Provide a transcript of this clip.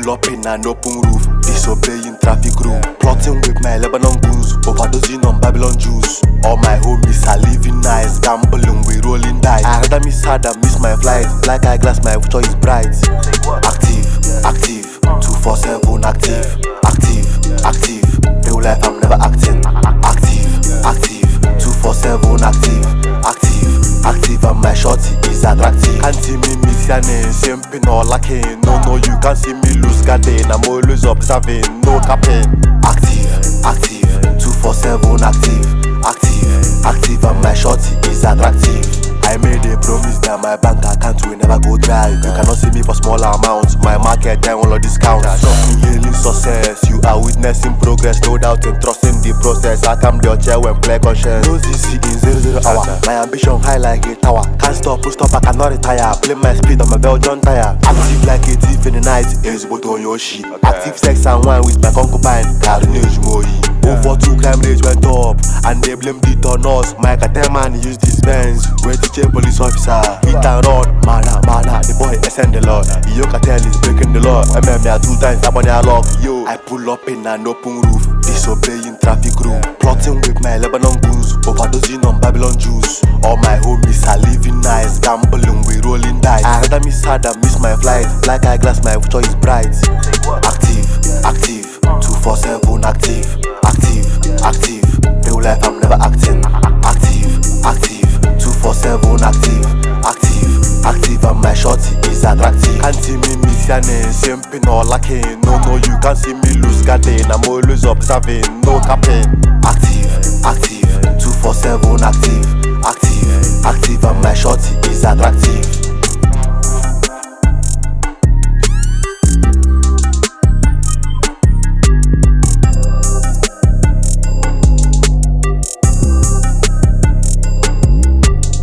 pull up in an open roof, disobeying traffic rule, plotting with my Lebanon goons, overdosing on Babylon Jews. All my homies are living nice, gambling, we rolling dice. I rather miss hard than miss my flight. Black eye glass, my future is bright. Active, active, 247 active, active, active. Real life, I'm never acting. Active, active, 247 active, active, active. And my shorty is attractive. Can't see me missing, simping or lacking. No, you can't see me lose garden. I'm always observing, no capping. Active, active, 247 active, active, active. And my shorty is attractive. I made a promise that my bank account will never go dry. You cannot see me for small amounts. My market time all discounts. Something hailing success. You are witnessing progress, no doubt in trusting the process. I come your chair when play conscience. No ZC in 00 hour. My ambition high like a tower. Can't stop, push stop, I cannot retire. Play my speed on my Belgian tire. Active like a thief in the night. Is but on your shit. Active sex and wine with my concubine. Carnage Moi. Over 2 crime rates went up, and they blamed it on us. My cartel man used his Benz. Where to change police officer, hit and run. Mana, the boy ascend the law. Yo cartel is breaking the law. MMA 2 times, up on their lock. Yo, I pull up in an open roof, disobeying traffic rule, plotting with my Lebanon goons, overdosing on Babylon Jews. All my homies are living nice, gambling, we rolling dice. I rather miss hard than miss my flight. Black eye glass, my future is bright. Active, active, 247 active, active, active. Real life, I'm never acting. Active, active, 247 active, active, active. And my shorty is attractive. Can't see me missing, simping or lacking. No, you can't see me lose garden. I'm always observing, no capping. Active, active, 247 active,